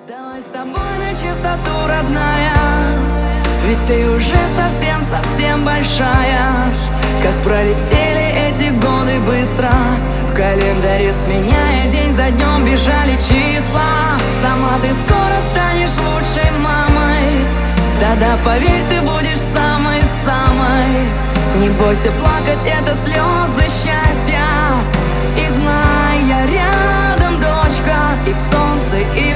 Давай с тобой на чистоту, родная, ведь ты уже совсем большая. Как пролетели эти годы быстро, в календаре сменяя день за днем бежали числа. Сама ты скоро станешь лучшей мамой, тогда поверь, ты будешь самой-самой. Не бойся плакать, это слезы счастья. И знай, я рядом, дочка, и в солнце, и